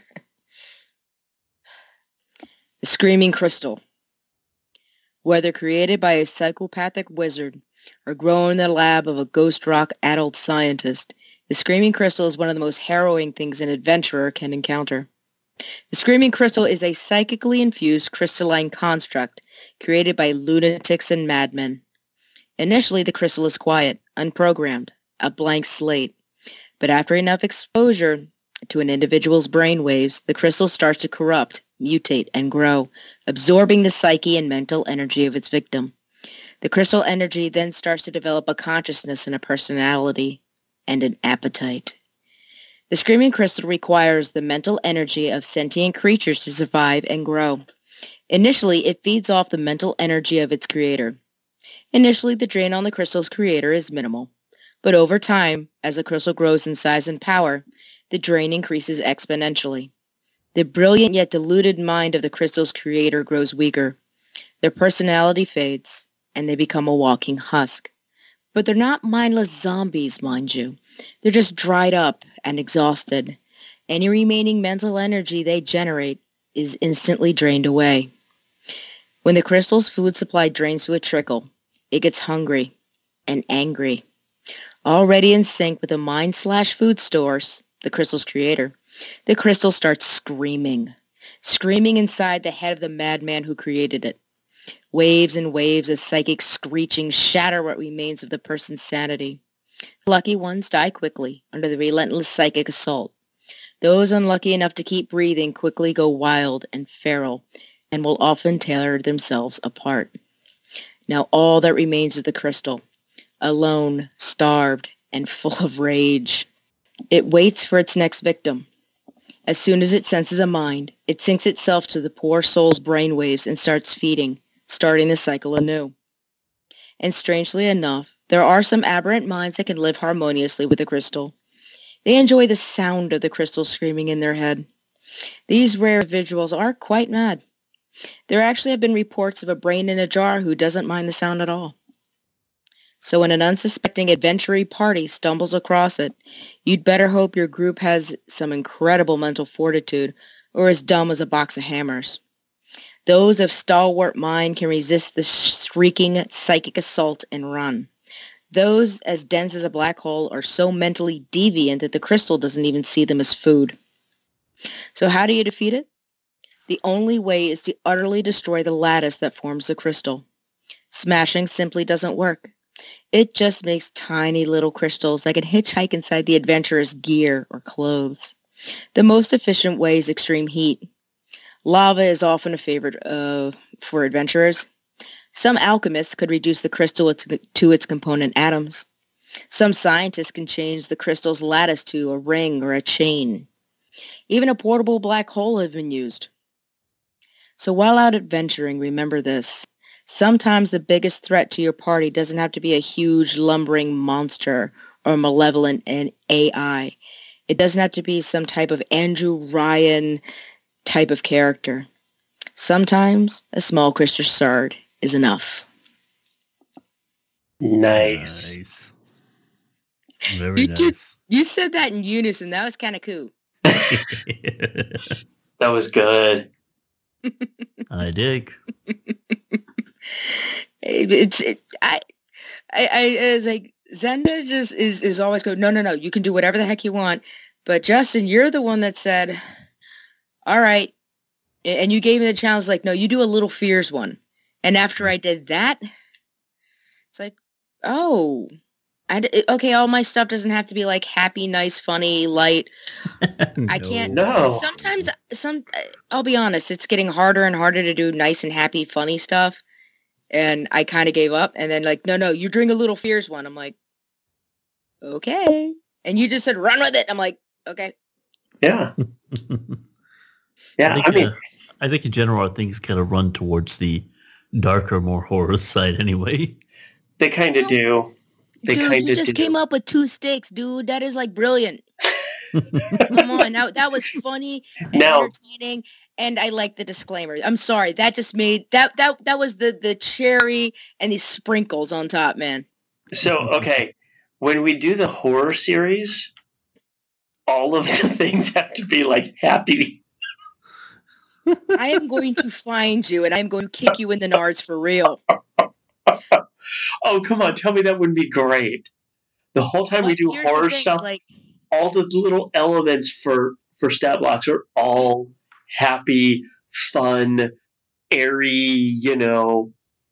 Screaming Crystal. Whether created by a psychopathic wizard or grown in the lab of a ghost rock adult scientist, the Screaming Crystal is one of the most harrowing things an adventurer can encounter. The Screaming Crystal is a psychically infused crystalline construct created by lunatics and madmen. Initially, the crystal is quiet, unprogrammed, a blank slate. But after enough exposure to an individual's brainwaves, the crystal starts to corrupt, mutate, and grow, absorbing the psyche and mental energy of its victim. The crystal energy then starts to develop a consciousness and a personality, and an appetite. The Screaming Crystal requires the mental energy of sentient creatures to survive and grow. Initially, it feeds off the mental energy of its creator. Initially, the drain on the crystal's creator is minimal, but over time, as the crystal grows in size and power, the drain increases exponentially. The brilliant yet deluded mind of the crystal's creator grows weaker. Their personality fades, and they become a walking husk. But they're not mindless zombies, mind you. They're just dried up and exhausted. Any remaining mental energy they generate is instantly drained away. When the crystal's food supply drains to a trickle, it gets hungry and angry. Already in sync with the mind/food source, the crystal's creator, the crystal starts screaming inside the head of the madman who created it. Waves and waves of psychic screeching shatter what remains of the person's sanity. Lucky ones die quickly under the relentless psychic assault. Those unlucky enough to keep breathing quickly go wild and feral and will often tear themselves apart. Now all that remains is the crystal, alone, starved, and full of rage. It waits for its next victim. As soon as it senses a mind, it sinks itself to the poor soul's brainwaves and starts feeding, starting the cycle anew. And strangely enough, there are some aberrant minds that can live harmoniously with the crystal. They enjoy the sound of the crystal screaming in their head. These rare individuals are quite mad. There actually have been reports of a brain in a jar who doesn't mind the sound at all. So when an unsuspecting adventure party stumbles across it, you'd better hope your group has some incredible mental fortitude or as dumb as a box of hammers. Those of stalwart mind can resist the shrieking psychic assault and run. Those as dense as a black hole are so mentally deviant that the crystal doesn't even see them as food. So how do you defeat it? The only way is to utterly destroy the lattice that forms the crystal. Smashing simply doesn't work. It just makes tiny little crystals that can hitchhike inside the adventurer's gear or clothes. The most efficient way is extreme heat. Lava is often a favorite for adventurers. Some alchemists could reduce the crystal to its component atoms. Some scientists can change the crystal's lattice to a ring or a chain. Even a portable black hole has been used. So while out adventuring, remember this. Sometimes the biggest threat to your party doesn't have to be a huge lumbering monster or malevolent AI. It doesn't have to be some type of Andrew Ryan type of character. Sometimes a small crystal shard is enough. Nice. Very nice. You said that in unison. That was kind of cool. That was good. I dig. I was like, Zenda just is always go, no, you can do whatever the heck you want. But Justin, you're the one that said, all right. And you gave me the challenge, like, no, you do a Little Fears one. And after I did that, it's like, oh, okay, all my stuff doesn't have to be like happy, nice, funny, light. No. I can't. No. Sometimes, I'll be honest, it's getting harder and harder to do nice and happy, funny stuff. And I kind of gave up. And then like, no, you're doing a Little Fears one. I'm like, okay. And you just said, run with it. I'm like, okay. Yeah. Yeah, I think in general, things kind of run towards the darker, more horror side anyway. they kind of do. They Dude, kind you of just do. came up with 2 sticks, dude. That is like brilliant. Come on, now that was funny and Now- entertaining, and I like the disclaimer. I'm sorry, that just made that was the cherry and these sprinkles on top, man. So, okay, when we do the horror series, all of the things have to be like happy. I am going to find you and I'm going to kick you in the nards for real. Oh, come on, tell me that wouldn't be great. The whole time we But do here's the horror thing, stuff, like, all the little elements for stat blocks are all happy, fun, airy, you know.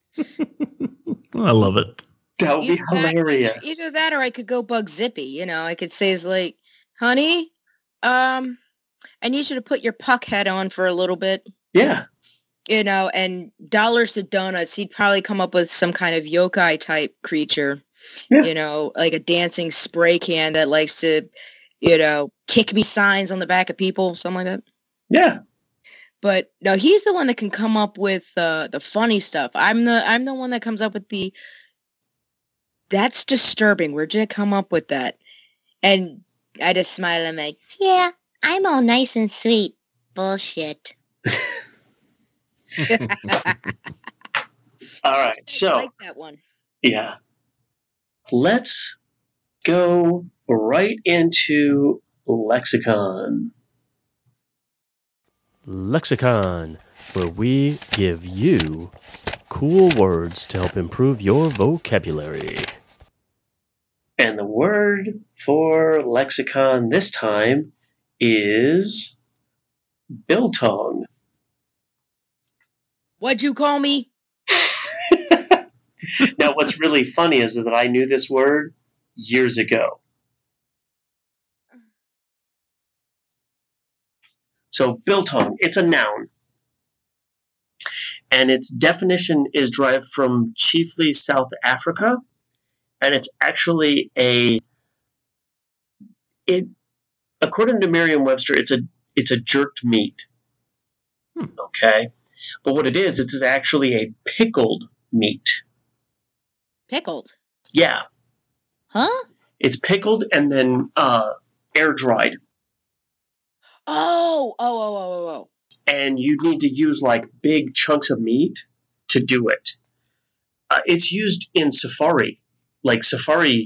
I love it. That would be either that- hilarious. either that or I could go Bug Zippy, you know. I could say is like, honey, I need you to put your puck head on for a little bit. Yeah. You know, and dollars to donuts, he'd probably come up with some kind of yokai type creature, Yeah. you know, like a dancing spray can that likes to, you know, kick me signs on the back of people, something like that. Yeah. But no, he's the one that can come up with the funny stuff. I'm the one that comes up with that's disturbing. Where'd you come up with that? And I just smile and I'm like, yeah, I'm all nice and sweet. Bullshit. All right, I so like that one. yeah, let's go right into lexicon. Lexicon, where we give you cool words to help improve your vocabulary. And the word for lexicon this time is biltong. What'd you call me? Now, what's really funny is that I knew this word years ago. So, biltong, it's a noun. And its definition is derived from chiefly South Africa. And it's actually according to Merriam-Webster, it's a jerked meat. Okay? But what it is, it's actually a pickled meat. Pickled. Yeah. Huh? It's pickled and then air dried. Oh. And you need to use like big chunks of meat to do it. It's used in safari. Like safari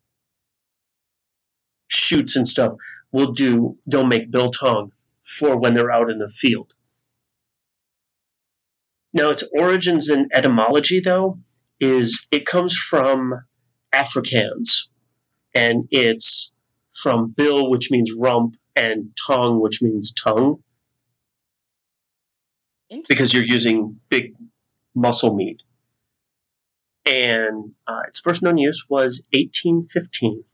shoots and stuff they'll make biltong for when they're out in the field. Now, its origins and etymology, though, is it comes from Afrikaans, and it's from bil, which means rump, and tong, which means tongue, because you're using big muscle meat. And its first known use was 1815.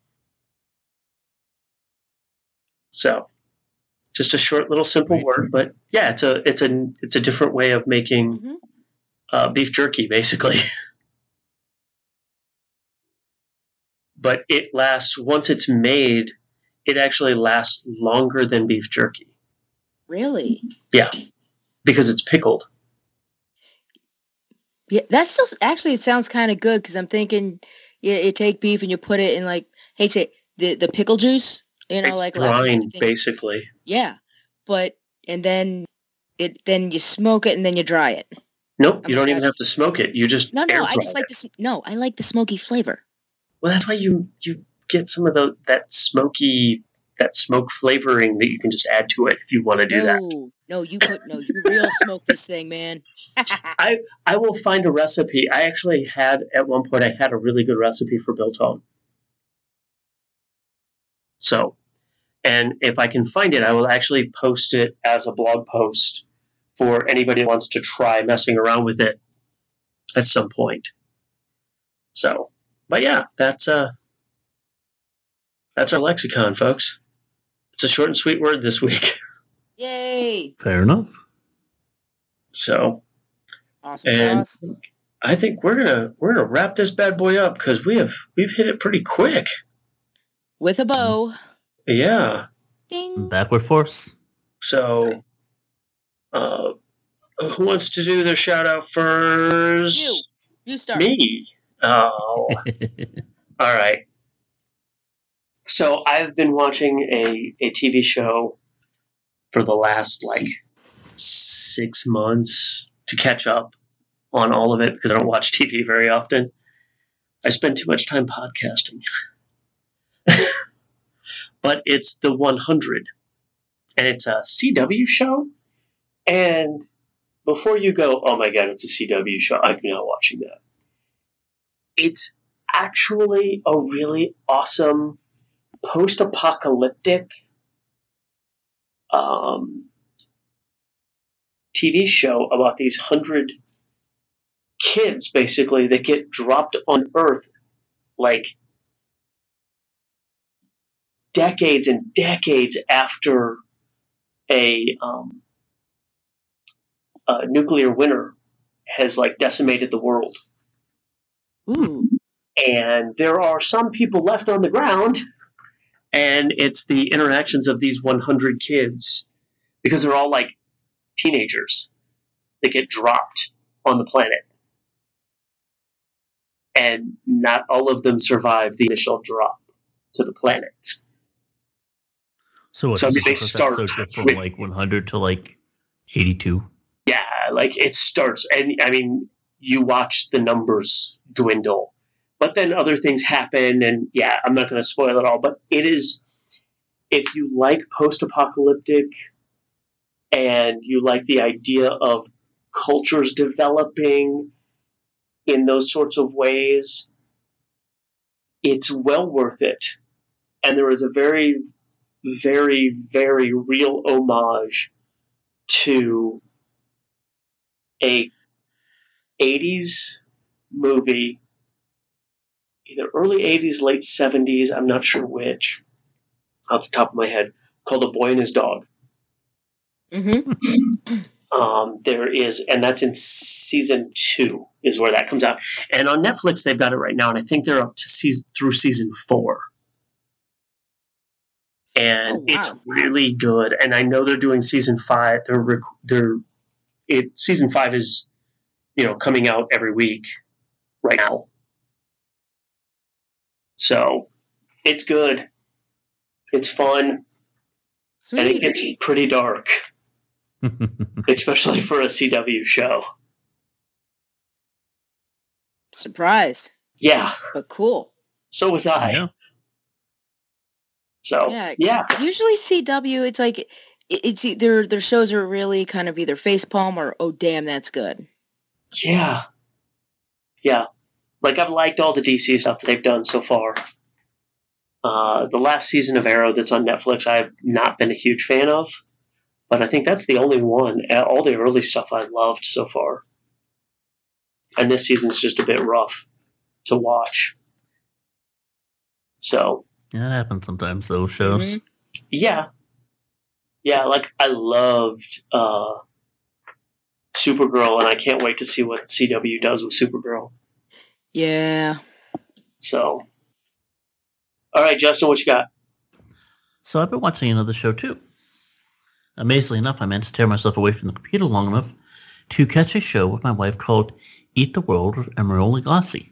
So, just a short, little, simple word, but yeah, it's a different way of making beef jerky, basically. But it lasts, once it's made, it actually lasts longer than beef jerky. Really? Yeah, because it's pickled. Yeah, that still actually it sounds kind of good because I'm thinking you take beef and you put it in like, the pickle juice, It's like brine, basically. Yeah, and then you smoke it and then you dry it. Nope, you don't even have to smoke it. You just No, air I dry just like it. this. No, I like the smoky flavor. Well, that's why you get some of that smoke flavoring that you can just add to it if you want to do that. No, you real smoke this thing, man. I will find a recipe. I actually had at one point a really good recipe for biltong. So, and if I can find it, I will actually post it as a blog post for anybody who wants to try messing around with it at some point. So, but yeah, that's our lexicon, folks. It's a short and sweet word this week. Yay! Fair enough. So, Awesome. and I think we're gonna wrap this bad boy up because we've hit it pretty quick. With a bow. Yeah. Ding. Backward force. So, who wants to do the shout out first? You start. Me. Oh. All right. So I've been watching a TV show for the last 6 months to catch up on all of it because I don't watch TV very often. I spend too much time podcasting. But it's The 100. And it's a CW show. And before you go, oh my God, it's a CW show, I'm not watching that. It's actually a really awesome post-apocalyptic TV show about these 100 kids, basically, that get dropped on Earth decades and decades after a nuclear winter has decimated the world. Ooh. And there are some people left on the ground, and it's the interactions of these 100 kids, because they're all teenagers that get dropped on the planet. And not all of them survive the initial drop to the planet. So they start from 100 to 82. Yeah, it starts, and I mean, you watch the numbers dwindle. But then other things happen, and yeah, I'm not going to spoil it all, but it is, if you like post-apocalyptic and you like the idea of cultures developing in those sorts of ways, it's well worth it. And there is a very, very, very real homage to a 80s movie, either early 80s, late 70s, I'm not sure which, off the top of my head, called A Boy and His Dog. Mm-hmm. There is, and that's in season 2 is where that comes out. And on Netflix, they've got it right now, and I think they're up to through season 4. And it's really good. And I know they're doing season 5. Season 5 is, coming out every week right now. So it's good. It's fun. Sweet. And it gets pretty dark, especially for a CW show. Surprised. Yeah. But cool. So was I. Yeah. So, yeah. Usually CW, it's like, it's either their shows are really kind of either facepalm or, oh, damn, that's good. Yeah. Yeah. Like, I've liked all the DC stuff that they've done so far. The last season of Arrow that's on Netflix, I've not been a huge fan of. But I think that's the only one. All the early stuff I loved so far. And this season's just a bit rough to watch. So. Yeah, it happens sometimes, those shows. Mm-hmm. Yeah. Yeah, like, I loved Supergirl, and I can't wait to see what CW does with Supergirl. Yeah. So. All right, Justin, what you got? So I've been watching another show, too. Amazingly enough, I managed to tear myself away from the computer long enough to catch a show with my wife called Eat the World with Emeril Lagasse.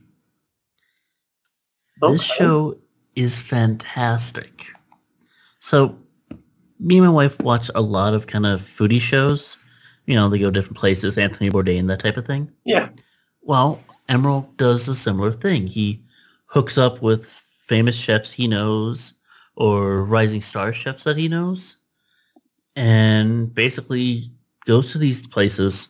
Okay. This show is fantastic. So, me and my wife watch a lot of kind of foodie shows. They go different places, Anthony Bourdain, that type of thing. Yeah. Well, Emeril does a similar thing. He hooks up with famous chefs he knows or rising star chefs that he knows and basically goes to these places,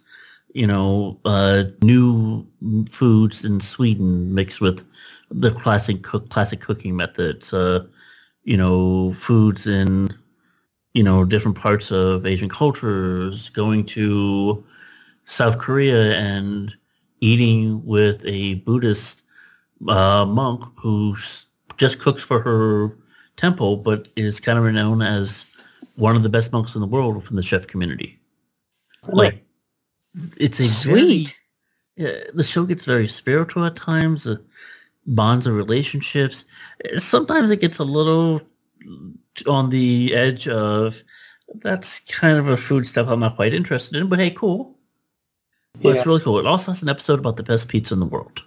new foods in Sweden mixed with the classic cooking methods, foods in, different parts of Asian cultures, going to South Korea and eating with a Buddhist monk who just cooks for her temple, but is kind of renowned as one of the best monks in the world from the chef community. Like, it's a sweet. The show gets very spiritual at times. Bonds of relationships. Sometimes it gets a little on the edge of that's kind of a food stuff I'm not quite interested in, but hey, cool. But it's really cool. It also has an episode about the best pizza in the world,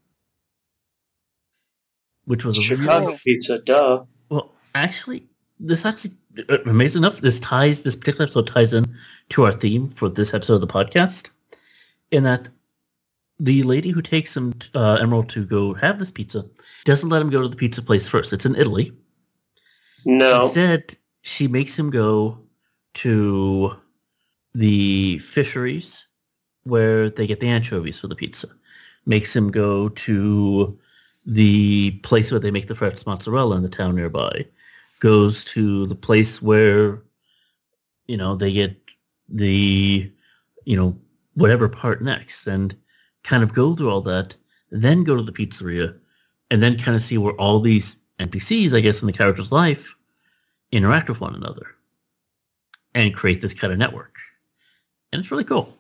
which was Chicago pizza, duh. Well, actually, amazing enough, this particular episode ties in to our theme for this episode of the podcast, in that the lady who takes him, Emeril, to go have this pizza doesn't let him go to the pizza place first. It's in Italy. No. Instead, she makes him go to the fisheries where they get the anchovies for the pizza. Makes him go to the place where they make the fresh mozzarella in the town nearby. Goes to the place where, they get the, whatever part next. And kind of go through all that, then go to the pizzeria, and then kind of see where all these NPCs, I guess, in the character's life interact with one another and create this kind of network. And it's really cool.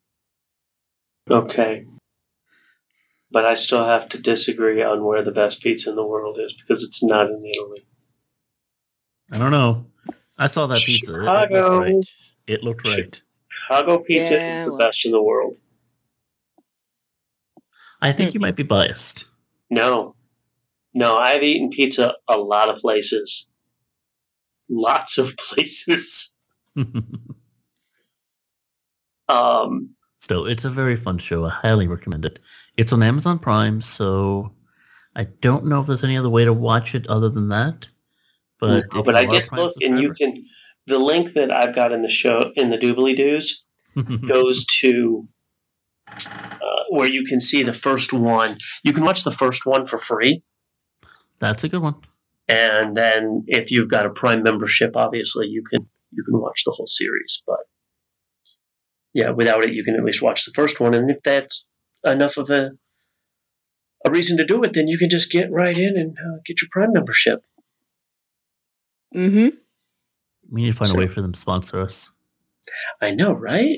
Okay. But I still have to disagree on where the best pizza in the world is, because it's not in Italy. I don't know. I saw that pizza. Chicago. It looked right. Chicago pizza is the best in the world. I think you might be biased. No, I've eaten pizza a lot of places. Lots of places. Still, it's a very fun show. I highly recommend it. It's on Amazon Prime, so I don't know if there's any other way to watch it other than that. But No, if but you I are a did Prime look, and you subscriber, can. The link that I've got in the show in the Doobly Doos goes to where you can see the first one. You can watch the first one for free, that's a good one. and then if you've got a Prime membership, obviously you can watch the whole series. But yeah, without it, you can at least watch the first one, and if that's enough of a reason to do it, then you can just get right in and get your Prime membership. Mm-hmm. We need to find So- a way for them to sponsor us. I know, right?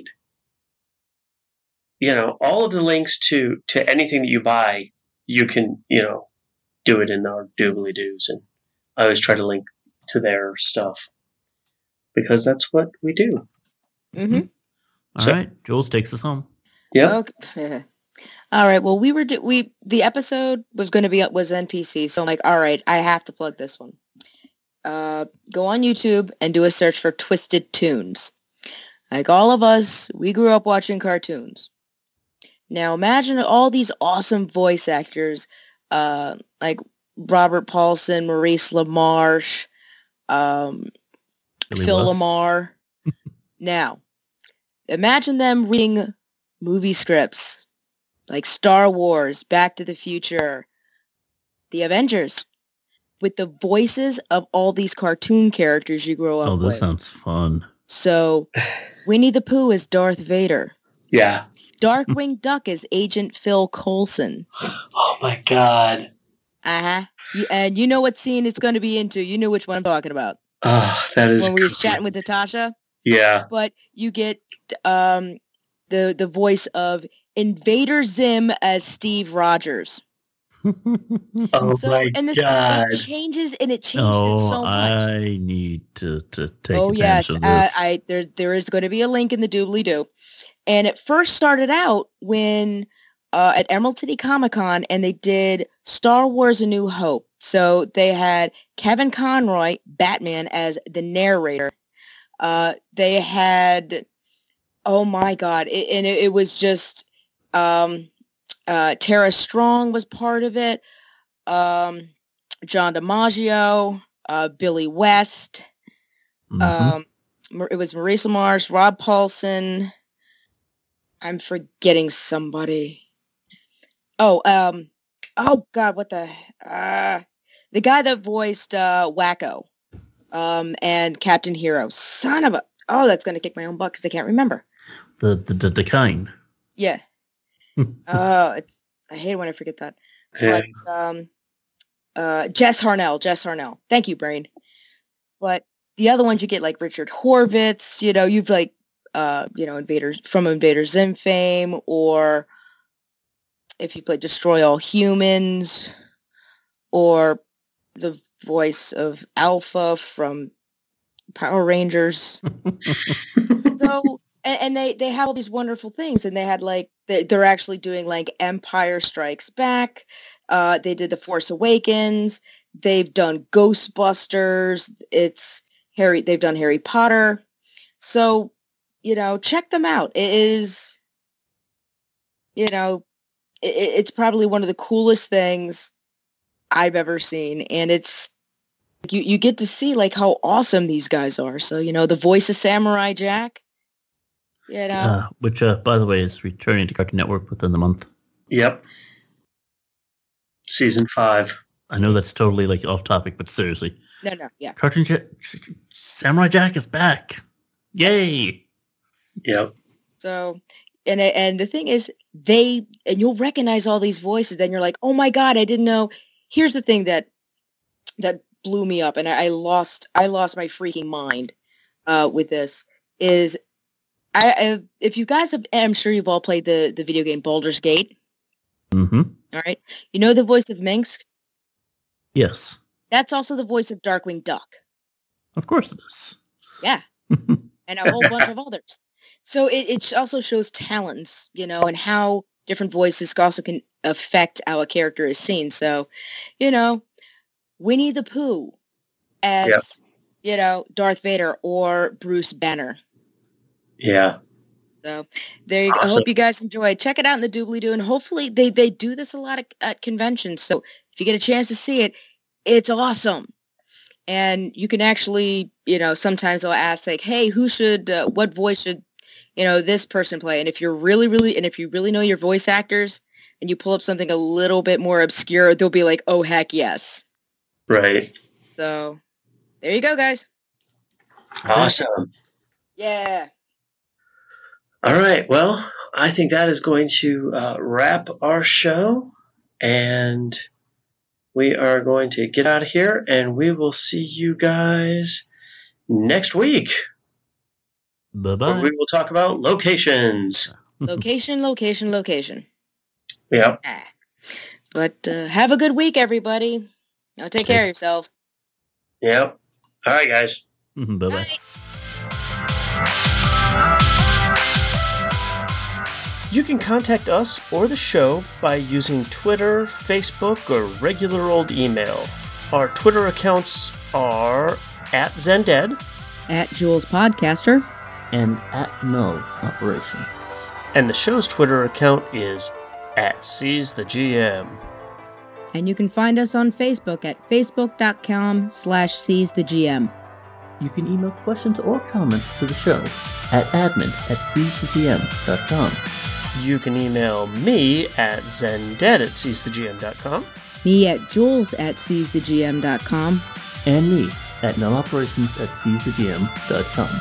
All of the links to anything that you buy, you can, do it in our Doobly Doos. And I always try to link to their stuff because that's what we do. Mm-hmm. All So- right, Jules takes us home. Yeah. Okay. All right. Well, the episode was NPC, so I'm like, all right, I have to plug this one. Go on YouTube and do a search for Twisted Tunes. Like all of us, we grew up watching cartoons. Now imagine all these awesome voice actors, like Robert Paulson, Maurice LaMarche, Billy Phil West. Lamar. Now, imagine them reading movie scripts like Star Wars, Back to the Future, The Avengers, with the voices of all these cartoon characters you grow up Oh, this with. sounds fun. So, Winnie the Pooh is Darth Vader. Yeah. Darkwing Duck is Agent Phil Coulson. Oh my God. Uh-huh. And you know what scene it's going to be into. You know which one I'm talking about. Oh, that is When we was great. chatting with Natasha. Yeah. But you get the voice of Invader Zim as Steve Rogers. Oh So, my and God. it changes, and it changed Oh, it so much. I need to take Oh advantage yes, of this. there is going to be a link in the doobly doo, and it first started out when at Emerald City Comic Con, and they did Star Wars: A New Hope. So they had Kevin Conroy, Batman, as the narrator. They had, oh my God, it was just Tara Strong was part of it. John DiMaggio, Billy West. Mhm. It was Maurice LaMarche, Rob Paulson. I'm forgetting somebody. Oh God, what the guy that voiced Wacko, and Captain Hero. Son of a, that's gonna kick my own butt because I can't remember. The kind. Yeah. I hate it when I forget that. Yeah. But Jess Harnell. Thank you, Brain. But the other ones you get like Richard Horvitz, you've like Invader Zim fame, or if you play Destroy All Humans, or the voice of Alpha from Power Rangers. So and they have all these wonderful things, and they had like they're actually doing like Empire Strikes Back. They did The Force Awakens. They've done Ghostbusters. They've done Harry Potter. So, check them out. It is, it's probably one of the coolest things I've ever seen. And it's, you get to see like how awesome these guys are. So, the voice of Samurai Jack, Which, by the way, is returning to Cartoon Network within the month. Yep. Season 5. I know that's totally like off topic, but seriously, No, yeah. Samurai Jack is back! Yay! Yep. So, and the thing is, and you'll recognize all these voices. Then you're like, oh my God, I didn't know. Here's the thing that blew me up, and I lost my freaking mind with this. Is if you guys have, I'm sure you've all played the video game Baldur's Gate. Mm-hmm. All right, you know the voice of Minx. Yes. That's also the voice of Darkwing Duck. Of course it is. Yeah. And a whole bunch of others. So it also shows talents, and how different voices also can affect how a character is seen. So, Winnie the Pooh as, Darth Vader or Bruce Banner. Yeah. So there you go. I Awesome. hope you guys enjoy. Check it out in the doobly-doo. And hopefully they do this a lot at conventions. So if you get a chance to see it, it's awesome. And you can actually, sometimes they'll ask like, hey, what voice should, this person play? And if you really know your voice actors and you pull up something a little bit more obscure, they'll be like, oh, heck yes. Right. So there you go, guys. Awesome. Yeah. All right. Well, I think that is going to wrap our show. And we are going to get out of here, and we will see you guys next week. Bye-bye. Where we will talk about locations. Location. Yep. But have a good week, everybody. Now take care of yourselves. Yep. All right, guys. Bye-bye. Bye. You can contact us or the show by using Twitter, Facebook, or regular old email. Our Twitter accounts are @ZenDead, @JulesPodcaster, And @Null Operations. and the show's Twitter account is @SeizTheGM. and you can find us on Facebook at facebook.com/SeizTheGM. You can email questions or comments to the show at admin@seizthegm.com. You can email me at zendead@seizthegm.com. Me at Jules@SeizTheGM.com. And me at nulloperations@seizthegm.com.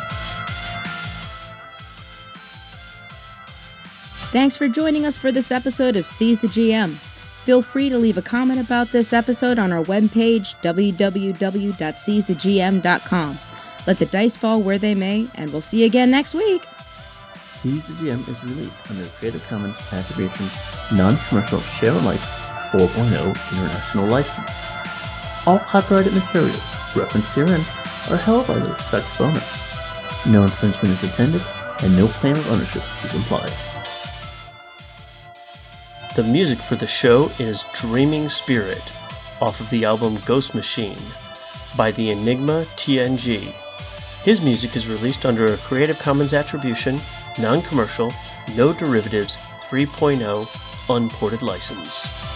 Thanks for joining us for this episode of Seize the GM. Feel free to leave a comment about this episode on our webpage, www.seizethegm.com. Let the dice fall where they may, and we'll see you again next week. Seize the GM is released under a Creative Commons Attribution Non-Commercial Share-alike 4.0 International License. All copyrighted materials referenced herein are held by their respective owners. No infringement is intended, and no claim of ownership is implied. The music for the show is Dreaming Spirit, off of the album Ghost Machine, by the Enigma TNG. His music is released under a Creative Commons Attribution, Non-Commercial, No Derivatives 3.0 Unported license.